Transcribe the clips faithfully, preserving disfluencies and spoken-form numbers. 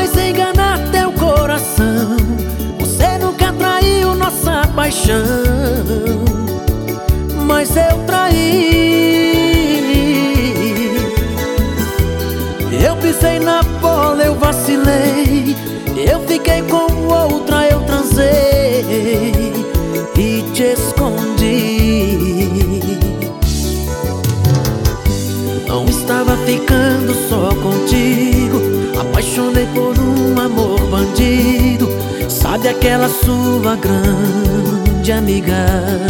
Jamais enganar teu coração, você nunca traiu nossa paixão. Mas eu traí. Eu pisei na bola, eu vacilei, eu fiquei com outra, eu transei e te escondi. Não estava ficando só contigo, apaixonei por um amor bandido. Sabe aquela sua grande amiga?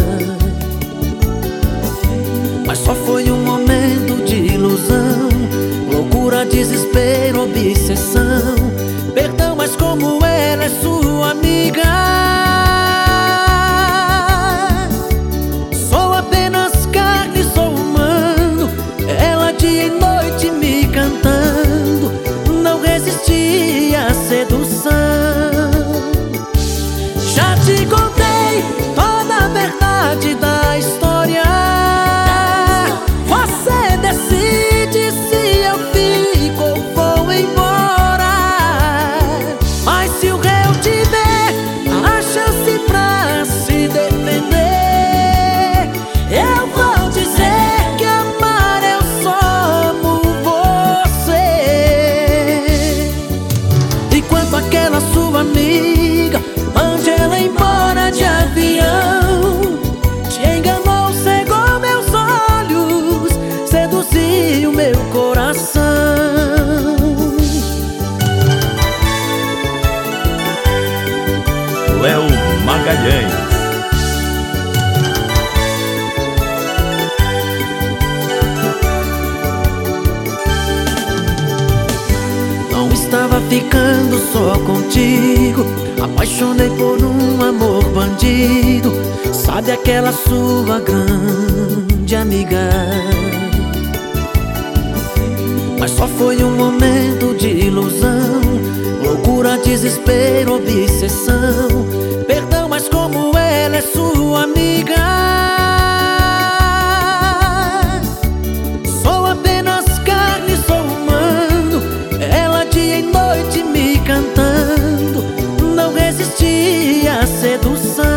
Mas só foi um momento de ilusão, loucura, desespero, obsessão. Perdão, mas como ela é sua amiga, sou apenas carne, sou humano. Ela dia e noite me cantando, não resisti à sedução. Já te contei toda a verdade da história. Você decide se eu fico ou vou embora. Mas se o réu tiver a chance pra se defender, eu vou dizer que amar eu só amo você. E quanto àquela sua amiga, mande ela embora de avião. Te enganou, cegou meus olhos, seduziu meu coração. Léo Magalhães. Não estava ficando só contigo, apaixonei por um amor bandido. Sabe aquela sua grande amiga? Mas só foi um momento de ilusão, loucura, desespero, obsessão. Perdão, mas como ela é sua amiga, sou apenas carne, sou humano. Ela dia e noite me cantando, não resisti à sedução.